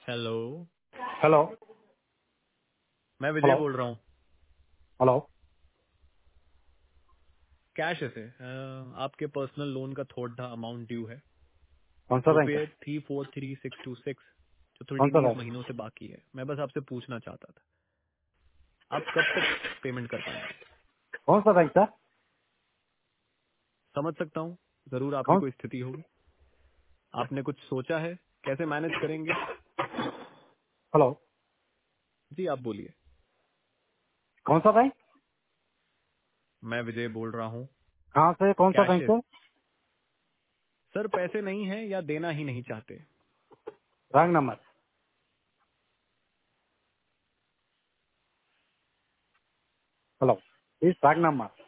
Hello. Hello. मैं विजय hello. बोल रहा हूँ। हेलो। कैश है से आपके पर्सनल लोन का थोड़ा अमाउंट ड्यू है। कौन सा बैंक है? रुपये 343626 जो कौन सा 20 बैंक? महीनों से बाकी है। मैं बस आपसे पूछना चाहता था आप कब तक पेमेंट कर पाएंगे। कौन सा बैंक था? समझ सकता हूँ, जरूर आपकी कौन? कोई स्थिति होगी। आपने कुछ सोचा है कैसे मैनेज करेंगे? हेलो। जी आप बोलिए। कौन सा बैंक? मैं विजय बोल रहा हूँ। कहाँ से? कौन सा बैंक कैशियस। है? सर पैसे नहीं है या देना ही नहीं चाहते? Wrong number. हेलो, इस रॉन्ग नंबर।